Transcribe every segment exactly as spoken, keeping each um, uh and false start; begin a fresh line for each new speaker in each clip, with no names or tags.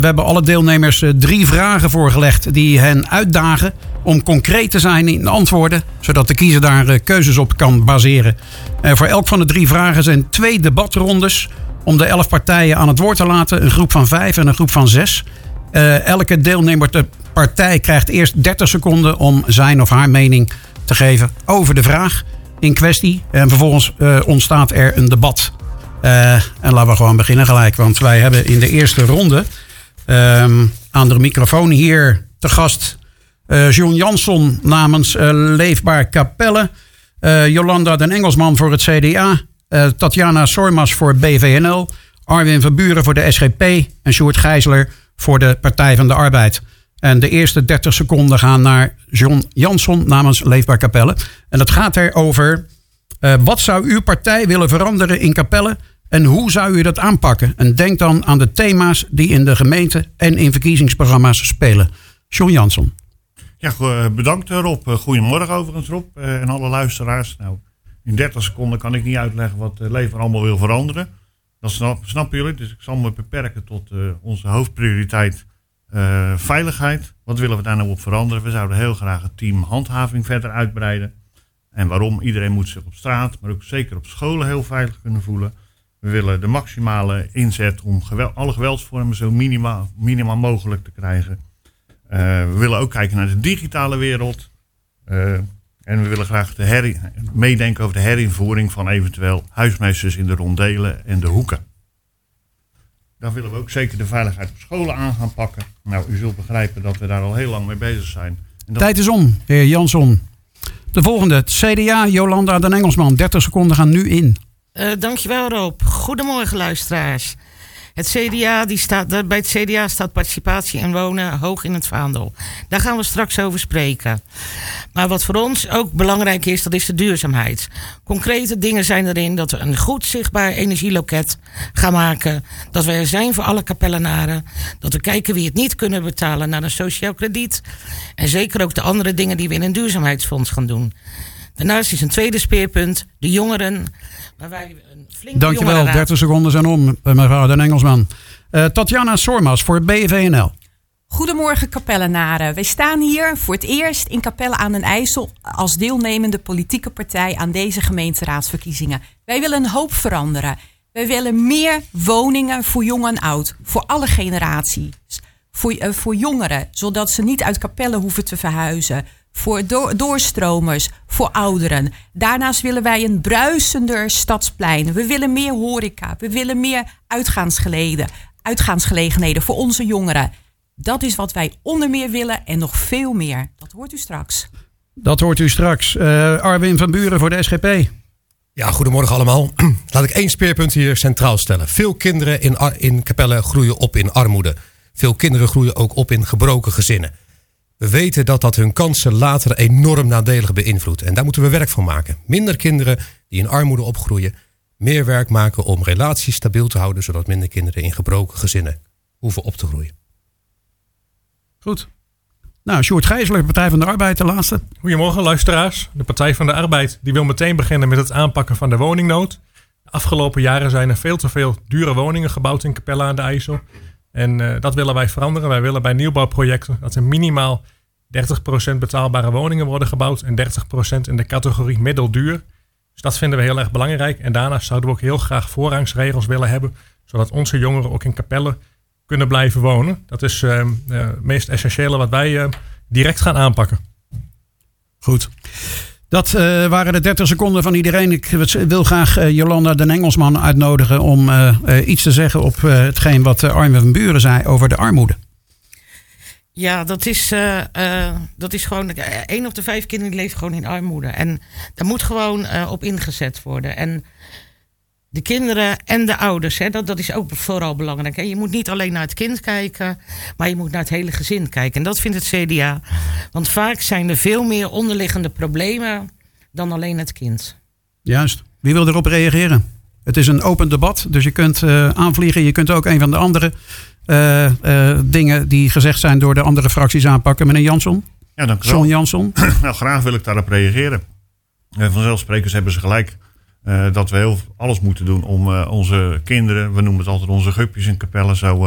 We hebben alle deelnemers drie vragen voorgelegd die hen uitdagen om concreet te zijn in antwoorden, zodat de kiezer daar keuzes op kan baseren. Uh, voor elk van de drie vragen zijn twee debatrondes om de elf partijen aan het woord te laten. Een groep van vijf en een groep van zes. Uh, elke deelnemer ter partij krijgt eerst dertig seconden om zijn of haar mening te geven over de vraag in kwestie. En vervolgens uh, ontstaat er een debat. Uh, en laten we gewoon beginnen gelijk, want wij hebben in de eerste ronde Um, aan de microfoon hier te gast uh, John Jansson namens uh, Leefbaar Capelle. Uh, Jolanda den Engelsman voor het C D A. Uh, Tatjana Sormas voor B V N L. Arwin van Buren voor de S G P. En Sjoerd Gijsler voor de Partij van de Arbeid. En de eerste dertig seconden gaan naar John Jansson namens Leefbaar Capelle. En dat gaat erover, uh, wat zou uw partij willen veranderen in Capelle? En hoe zou u dat aanpakken? En denk dan aan de thema's die in de gemeente en in verkiezingsprogramma's spelen. John Jansson.
Ja, bedankt Rob. Goedemorgen overigens Rob en alle luisteraars. Nou, in dertig seconden kan ik niet uitleggen wat Leefbaar allemaal wil veranderen. Dat snap, snappen jullie. Dus ik zal me beperken tot uh, onze hoofdprioriteit uh, veiligheid. Wat willen we daar nou op veranderen? We zouden heel graag het team handhaving verder uitbreiden. En waarom? Iedereen moet zich op straat, maar ook zeker op scholen heel veilig kunnen voelen. We willen de maximale inzet om geweld, alle geweldsvormen zo minimaal, minimaal mogelijk te krijgen. Uh, we willen ook kijken naar de digitale wereld. Uh, en we willen graag de herrie, meedenken over de herinvoering van eventueel huismeesters in de rondelen en de hoeken. Daar willen we ook zeker de veiligheid op scholen aan gaan pakken. Nou, u zult begrijpen dat we daar al heel lang mee bezig zijn. En dat...
Tijd is om, heer Jansson. De volgende, het C D A, Jolanda den Engelsman. dertig seconden gaan nu in.
Uh, dankjewel Rob. Goedemorgen luisteraars. Het C D A, die staat, bij het C D A staat participatie en wonen hoog in het vaandel. Daar gaan we straks over spreken. Maar wat voor ons ook belangrijk is, dat is de duurzaamheid. Concrete dingen zijn erin dat we een goed zichtbaar energieloket gaan maken. Dat we er zijn voor alle Capellenaren. Dat we kijken wie het niet kunnen betalen naar een sociaal krediet. En zeker ook de andere dingen die we in een duurzaamheidsfonds gaan doen. Daarnaast is een tweede speerpunt de jongeren. Waar wij een flinke
Dankjewel, dertig seconden zijn om, mevrouw den Engelsman. Uh, Tatjana Sormas voor B V N L.
Goedemorgen Capellenaren. Wij staan hier voor het eerst in Capelle aan den IJssel als deelnemende politieke partij aan deze gemeenteraadsverkiezingen. Wij willen een hoop veranderen. Wij willen meer woningen voor jong en oud, voor alle generaties. Voor, uh, voor jongeren, zodat ze niet uit Capelle hoeven te verhuizen. Voor door, doorstromers, voor ouderen. Daarnaast willen wij een bruisender stadsplein. We willen meer horeca. We willen meer uitgaansgeleden, uitgaansgelegenheden voor onze jongeren. Dat is wat wij onder meer willen en nog veel meer. Dat hoort u straks.
Dat hoort u straks. Uh, Arwin van Buren voor de S G P.
Ja, goedemorgen allemaal. Laat ik één speerpunt hier centraal stellen. Veel kinderen in, in Capelle groeien op in armoede. Veel kinderen groeien ook op in gebroken gezinnen. We weten dat dat hun kansen later enorm nadelig beïnvloedt. En daar moeten we werk van maken. Minder kinderen die in armoede opgroeien. Meer werk maken om relaties stabiel te houden. Zodat minder kinderen in gebroken gezinnen hoeven op te groeien.
Goed. Nou, Sjoerd Gijsler, Partij van de Arbeid, de laatste.
Goedemorgen luisteraars. De Partij van de Arbeid die wil meteen beginnen met het aanpakken van de woningnood. De afgelopen jaren zijn er veel te veel dure woningen gebouwd in Capelle aan de IJssel. En uh, dat willen wij veranderen. Wij willen bij nieuwbouwprojecten dat er minimaal dertig procent betaalbare woningen worden gebouwd en dertig procent in de categorie middelduur. Dus dat vinden we heel erg belangrijk. En daarnaast zouden we ook heel graag voorrangsregels willen hebben, zodat onze jongeren ook in Capelle kunnen blijven wonen. Dat is uh, uh, het meest essentiële wat wij uh, direct gaan aanpakken.
Goed. Dat uh, waren de dertig seconden van iedereen. Ik wil graag uh, Jolanda den Engelsman uitnodigen om uh, uh, iets te zeggen op uh, hetgeen wat uh, Armin van Buren zei over de armoede.
Ja, dat is, uh, uh, dat is gewoon... één op de vijf kinderen leeft gewoon in armoede. En daar moet gewoon uh, op ingezet worden. En de kinderen en de ouders, hè, dat, dat is ook vooral belangrijk. Hè. Je moet niet alleen naar het kind kijken, maar je moet naar het hele gezin kijken. En dat vindt het C D A. Want vaak zijn er veel meer onderliggende problemen dan alleen het kind.
Juist. Wie wil erop reageren? Het is een open debat, dus je kunt uh, aanvliegen. Je kunt ook een van de andere uh, uh, dingen die gezegd zijn door de andere fracties aanpakken. Meneer Jansson?
Ja, dank u wel.
John Jansson?
Nou, graag wil ik daarop reageren. Uh, vanzelfsprekers hebben ze gelijk. Uh, dat we heel alles moeten doen om uh, onze kinderen, we noemen het altijd onze guppies in Capelle, zo uh,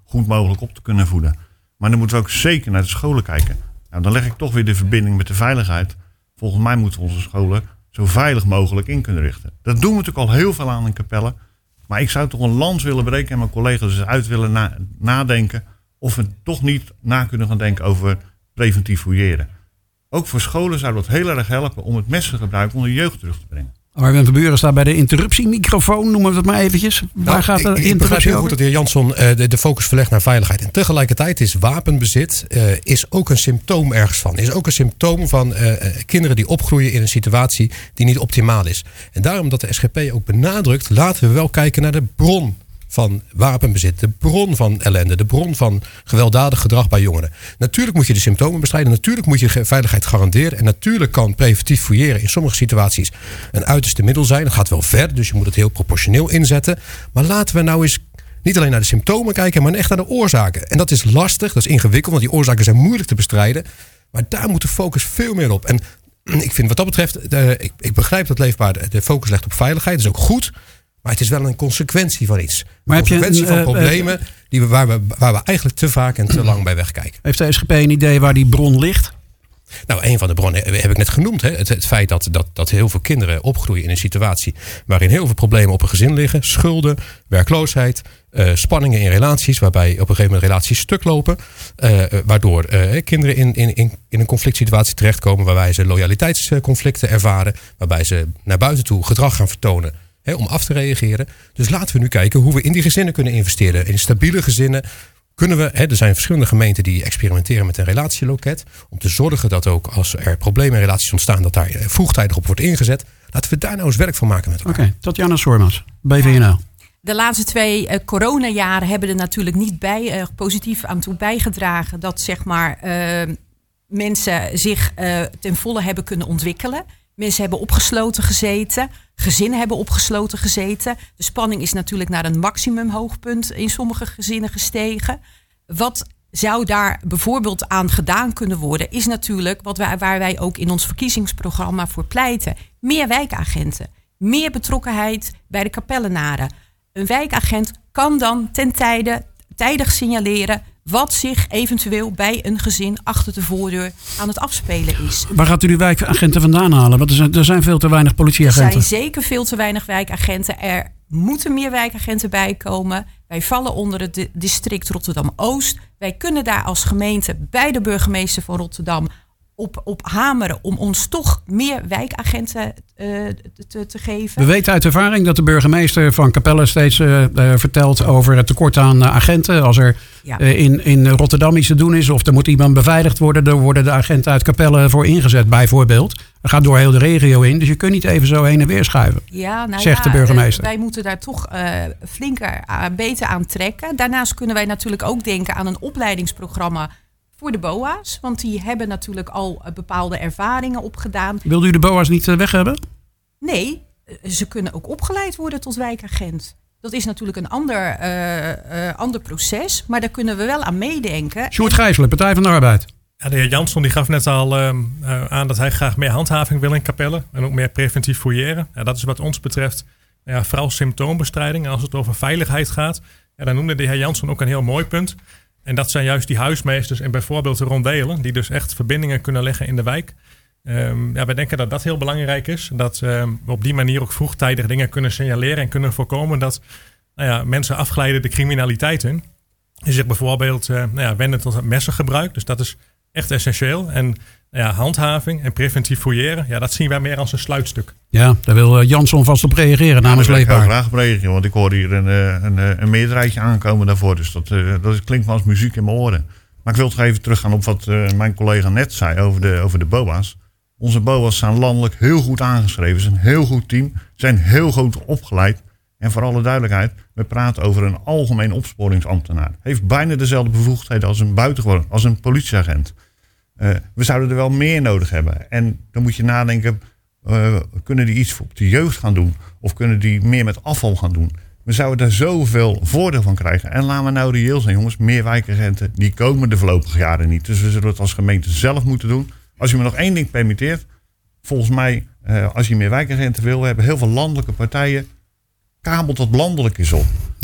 goed mogelijk op te kunnen voeden. Maar dan moeten we ook zeker naar de scholen kijken. Nou, dan leg ik toch weer de verbinding met de veiligheid. Volgens mij moeten we onze scholen zo veilig mogelijk in kunnen richten. Dat doen we natuurlijk al heel veel aan in Capelle. Maar ik zou toch een lans willen breken en mijn collega's dus uit willen na- nadenken... of we toch niet na kunnen gaan denken over preventief fouilleren. Ook voor scholen zou dat heel erg helpen om het messengebruik onder de jeugd terug te brengen.
Arwin van Buren staat bij de interruptiemicrofoon, noemen we het maar eventjes. Waar
Nou,
gaat de
ik, ik begrijp
interruptie
heel goed
over?
dat de heer Jansson uh, de, de focus verlegt naar veiligheid. En tegelijkertijd is wapenbezit uh, is ook een symptoom ergens van. Is ook een symptoom van uh, kinderen die opgroeien in een situatie die niet optimaal is. En daarom dat de S G P ook benadrukt, laten we wel kijken naar de bron van wapenbezit. De bron van ellende. De bron van gewelddadig gedrag bij jongeren. Natuurlijk moet je de symptomen bestrijden. Natuurlijk moet je de veiligheid garanderen. En natuurlijk kan preventief fouilleren in sommige situaties een uiterste middel zijn. Dat gaat wel ver, dus je moet het heel proportioneel inzetten. Maar laten we nou eens niet alleen naar de symptomen kijken, maar echt naar de oorzaken. En dat is lastig, dat is ingewikkeld, want die oorzaken zijn moeilijk te bestrijden. Maar daar moet de focus veel meer op. En ik vind wat dat betreft, de, ik, ik begrijp dat Leefbaar de focus legt op veiligheid. Dat is ook goed. Maar het is wel een consequentie van iets.
Maar
een
heb je
consequentie
een,
van
uh,
problemen die we, waar, we, waar we eigenlijk te vaak en te lang bij wegkijken.
Heeft de S G P een idee waar die bron ligt?
Nou, een van de bronnen heb ik net genoemd. Hè. Het, het feit dat, dat, dat heel veel kinderen opgroeien in een situatie waarin heel veel problemen op een gezin liggen. Schulden, werkloosheid, uh, spanningen in relaties. Waarbij op een gegeven moment relaties stuk lopen. Uh, waardoor uh, kinderen in, in, in, in een conflict situatie terechtkomen. Waarbij ze loyaliteitsconflicten ervaren. Waarbij ze naar buiten toe gedrag gaan vertonen. He, om af te reageren. Dus laten we nu kijken hoe we in die gezinnen kunnen investeren. In stabiele gezinnen kunnen we... He, er zijn verschillende gemeenten die experimenteren met een relatieloket. Om te zorgen dat ook als er problemen in relaties ontstaan, dat daar vroegtijdig op wordt ingezet. Laten we daar nou eens werk van maken met elkaar.
Oké, okay, Tatjana Soormans, B V N L.
De laatste twee uh, coronajaren hebben er natuurlijk niet bij, uh, positief aan toe bijgedragen dat zeg maar, uh, mensen zich uh, ten volle hebben kunnen ontwikkelen. Mensen hebben opgesloten gezeten. Gezinnen hebben opgesloten gezeten. De spanning is natuurlijk naar een maximumhoogpunt in sommige gezinnen gestegen. Wat zou daar bijvoorbeeld aan gedaan kunnen worden, is natuurlijk wat wij, waar wij ook in ons verkiezingsprogramma voor pleiten. Meer wijkagenten. Meer betrokkenheid bij de Capellenaren. Een wijkagent kan dan ten tijde tijdig signaleren wat zich eventueel bij een gezin achter de voordeur aan het afspelen is.
Waar gaat u die wijkagenten vandaan halen? Want er zijn, er zijn veel te weinig politieagenten.
Er zijn zeker veel te weinig wijkagenten. Er moeten meer wijkagenten bij komen. Wij vallen onder het district Rotterdam-Oost. Wij kunnen daar als gemeente bij de burgemeester van Rotterdam op, op hameren om ons toch meer wijkagenten uh, te, te geven.
We weten uit ervaring dat de burgemeester van Capelle steeds uh, uh, vertelt over het tekort aan uh, agenten. Als er ja. uh, in, in Rotterdam iets te doen is of er moet iemand beveiligd worden, dan worden de agenten uit Capelle voor ingezet bijvoorbeeld. Dat gaat door heel de regio in, dus je kunt niet even zo heen en weer schuiven,
ja, nou
zegt
ja,
de burgemeester.
Uh, wij moeten daar toch uh, flinker, uh, beter aan trekken. Daarnaast kunnen wij natuurlijk ook denken aan een opleidingsprogramma voor de B O A's, want die hebben natuurlijk al uh, bepaalde ervaringen opgedaan.
Wilde u de B O A's niet uh, weg hebben?
Nee, uh, ze kunnen ook opgeleid worden tot wijkagent. Dat is natuurlijk een ander, uh, uh, ander proces, maar daar kunnen we wel aan meedenken.
Sjoerd Gijselen, Partij van de Arbeid.
Ja, de heer Jansson die gaf net al uh, uh, aan dat hij graag meer handhaving wil in Capelle en ook meer preventief fouilleren. Ja, dat is wat ons betreft ja, vooral symptoombestrijding. En als het over veiligheid gaat, ja, dan noemde de heer Jansson ook een heel mooi punt. En dat zijn juist die huismeesters en bijvoorbeeld de rondelen, die dus echt verbindingen kunnen leggen in de wijk. Um, ja, wij denken dat dat heel belangrijk is. Dat um, we op die manier ook vroegtijdig dingen kunnen signaleren en kunnen voorkomen dat nou ja, mensen afglijden de criminaliteit in. Die zich bijvoorbeeld uh, nou ja, wenden tot het messengebruik. Dus dat is echt essentieel. En nou ja, handhaving en preventief fouilleren, ja, dat zien wij meer als een sluitstuk.
Ja, daar wil Jansson vast op reageren namens
ja,
Leefbaar.
Ik wil graag op reageren, want ik hoor hier een, een, een meerderheidje aankomen daarvoor. Dus dat, dat klinkt wel als muziek in mijn oren. Maar ik wil toch even teruggaan op wat mijn collega net zei over de, over de B O A's. Onze B O A's zijn landelijk heel goed aangeschreven. Ze zijn een heel goed team. Zijn heel goed opgeleid. En voor alle duidelijkheid, we praten over een algemeen opsporingsambtenaar. Heeft bijna dezelfde bevoegdheden als een buitengewoon, als een politieagent. Uh, we zouden er wel meer nodig hebben. En dan moet je nadenken, uh, kunnen die iets op de jeugd gaan doen? Of kunnen die meer met afval gaan doen? We zouden daar zoveel voordeel van krijgen. En laten we nou reëel zijn, jongens. Meer wijkagenten, die komen de voorlopige jaren niet. Dus we zullen het als gemeente zelf moeten doen. Als je me nog één ding permitteert. Volgens mij, uh, als je meer wijkagenten wil, we hebben heel veel landelijke partijen. Kabelt dat landelijk is op.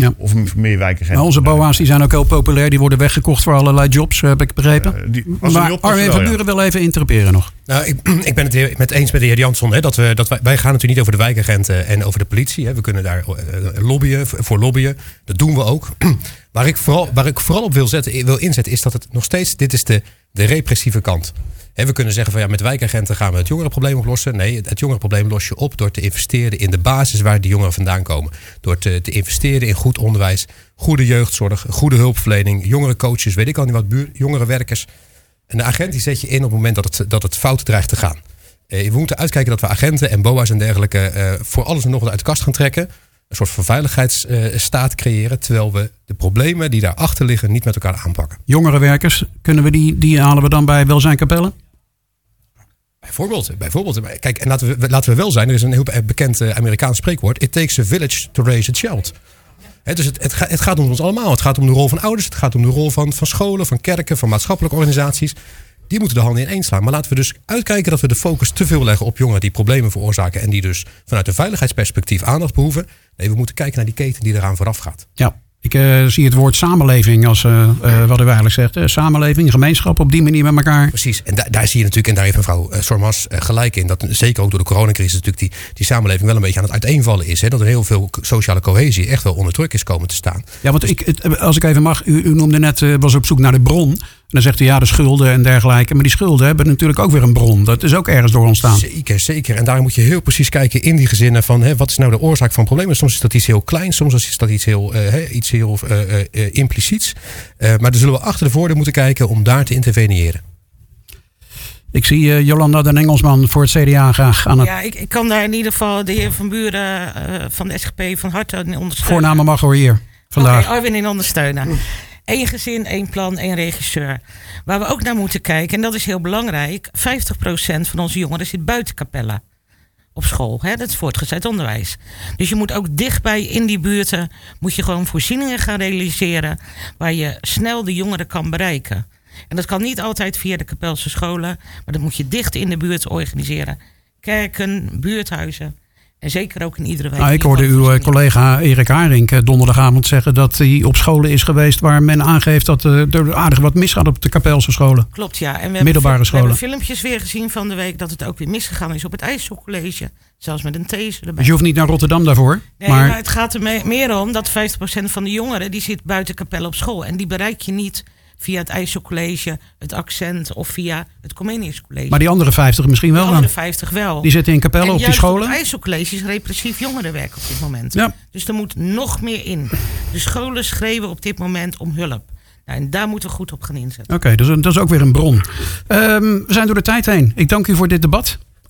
Ja.
Of meer wijkagenten.
Maar onze boa's die zijn ook heel populair. Die worden weggekocht voor allerlei jobs, heb ik begrepen.
Uh, die, als
maar Armin van Buren wil even interproperen nog.
Nou, ik, ik ben het he- met eens met de heer Jansson. Hè, dat we, dat wij, wij gaan natuurlijk niet over de wijkagenten en over de politie. Hè. We kunnen daar uh, lobbyen, voor lobbyen. Dat doen we ook. Waar ik vooral, waar ik vooral op wil, zetten, wil inzetten is dat het nog steeds... Dit is de, de repressieve kant. Hè, we kunnen zeggen van ja, met wijkagenten gaan we het jongerenprobleem oplossen. Nee, het, het jongerenprobleem los je op door te investeren in de basis waar die jongeren vandaan komen. Door te, te investeren in goed onderwijs, goede jeugdzorg, goede hulpverlening, jongerencoaches, weet ik al niet wat, buur, jongerenwerkers. En de agent die zet je in op het moment dat het, dat het fout dreigt te gaan. Eh, we moeten uitkijken dat we agenten en boa's en dergelijke eh, voor alles en nog wat uit de kast gaan trekken. Een soort van veiligheidsstaat creëren. Terwijl we de problemen die daarachter liggen niet met elkaar aanpakken.
Jongerenwerkers, kunnen we die, die halen we dan bij Welzijn Capelle?
Bijvoorbeeld, bijvoorbeeld. Kijk, en laten we, laten we wel zijn. Er is een heel bekend Amerikaans spreekwoord. It takes a village to raise a child. He, dus het, het, gaat, het gaat om ons allemaal. Het gaat om de rol van ouders. Het gaat om de rol van, van scholen, van kerken, van maatschappelijke organisaties. Die moeten de handen ineen slaan. Maar laten we dus uitkijken dat we de focus te veel leggen op jongeren die problemen veroorzaken. En die dus vanuit een veiligheidsperspectief aandacht behoeven. Nee, we moeten kijken naar die keten die eraan vooraf gaat.
Ja, ik uh, zie het woord samenleving als uh, uh, wat u eigenlijk zegt. Uh, samenleving, gemeenschap, op die manier met elkaar.
Precies, en da- daar zie je natuurlijk, en daar heeft mevrouw uh, Sormas uh, gelijk in. Dat zeker ook door de coronacrisis natuurlijk die, die samenleving wel een beetje aan het uiteenvallen is. Hè? Dat er heel veel sociale cohesie echt wel onder druk is komen te staan.
Ja, want ik, het, als ik even mag, u, u noemde net, uh, was op zoek naar de bron. En dan zegt u ja, de schulden en dergelijke. Maar die schulden hebben natuurlijk ook weer een bron. Dat is ook ergens door ontstaan.
Zeker, zeker. En daar moet je heel precies kijken in die gezinnen van hè, wat is nou de oorzaak van problemen. Soms is dat iets heel kleins, soms is dat iets heel, uh, iets heel uh, uh, impliciets. Uh, maar dan zullen we achter de voordeur moeten kijken om daar te interveneren.
Ik zie uh, Jolanda den Engelsman voor het C D A graag aan het...
Ja, ik, ik kan daar in ieder geval de heer Van Buren uh, van de S G P van harte in ondersteunen.
Voorname mag hoor hier vandaag.
Okay, Arwin in ondersteunen. Eén gezin, één plan, één regisseur. Waar we ook naar moeten kijken, en dat is heel belangrijk. vijftig procent van onze jongeren zit buiten Capelle op school. Hè? Dat is voortgezet onderwijs. Dus je moet ook dichtbij in die buurten... moet je gewoon voorzieningen gaan realiseren... waar je snel de jongeren kan bereiken. En dat kan niet altijd via de Capelse scholen... maar dat moet je dicht in de buurt organiseren. Kerken, buurthuizen... En zeker ook in iedere wijk.
Nou, ik hoorde uw collega Erik Haring donderdagavond zeggen dat hij op scholen is geweest waar men aangeeft dat er aardig wat misgaat op de Kapelse scholen.
Klopt, ja. En we
middelbare
hebben,
scholen.
We hebben filmpjes weer gezien van de week dat het ook weer misgegaan is op het IJsselcollege. Zelfs met een these erbij.
Dus je hoeft niet naar Rotterdam daarvoor?
Nee,
maar...
maar het gaat er me- meer om dat vijftig procent van de jongeren die zit buiten Capelle op school. En die bereik je niet via het IJsselcollege, het Accent of via het Comenius College.
Maar die andere vijftig misschien wel
de
dan?
andere vijftig wel.
Die zitten in Capelle en op die scholen?
Het IJsselcollege is repressief jongerenwerk op dit moment.
Ja.
Dus er moet nog meer in. De scholen schreeuwen op dit moment om hulp. Nou, en daar moeten we goed op gaan inzetten.
Oké, okay, dus dat is ook weer een bron. Um, we zijn door de tijd heen. Ik dank u voor dit debat.